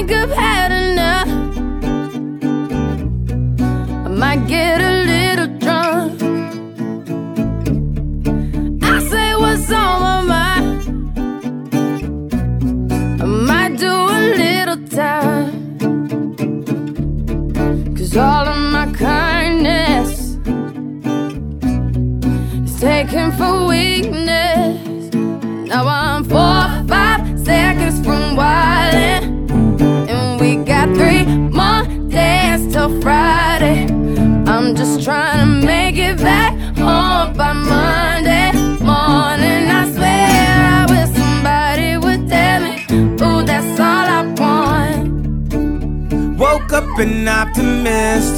think I've had enough. I might get a little drunk. I say what's on my mind. I might do a little time. 'Cause all of my kindness is taken for weakness. Now I'm 4 or 5 seconds from wildin', and we got 3 more days till Friday. I'm just trying to make it back home by Monday morning. I swear I wish somebody would tell me, ooh, that's all I want. Woke up an optimist.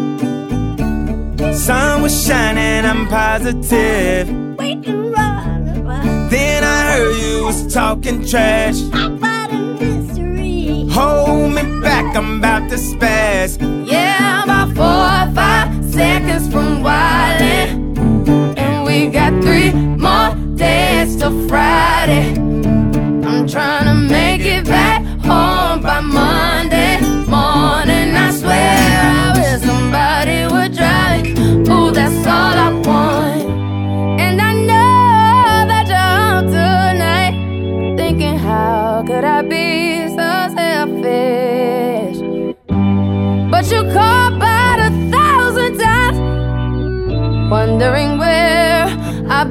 Sun was shining, I'm positive. Then I heard you was talking trash. About a mystery. Hold me back, I'm about to spaz. Yeah, I'm about 4 or 5 seconds from wildin', and we got 3 more days till Friday. I'm trying to make it back home by Monday morning. I swear I wish somebody would drive me. Ooh, that's all I want. And I know that you're home tonight, thinking how could I be so selfish? But you called about 1,000 times, wondering where I've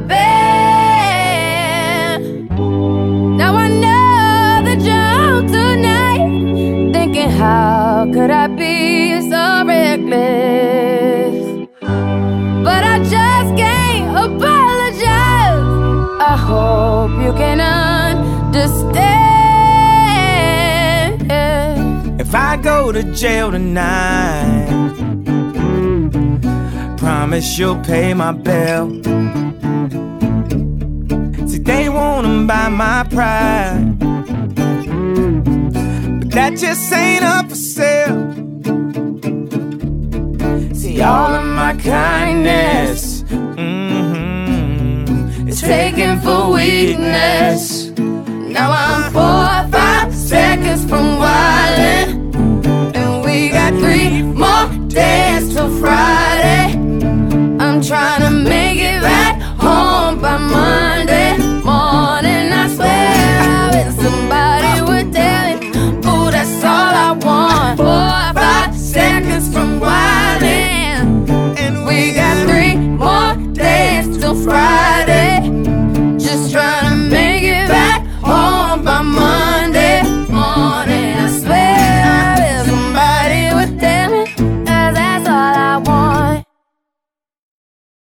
been. Now I know that you're home tonight, thinking how could I be so reckless? But I just can't apologize. I hope you can understand. If I go to jail tonight, promise you'll pay my bill. See, they wanna buy my pride, but that just ain't up for sale. See, all of my kindness is taken for weakness. Now I'm 4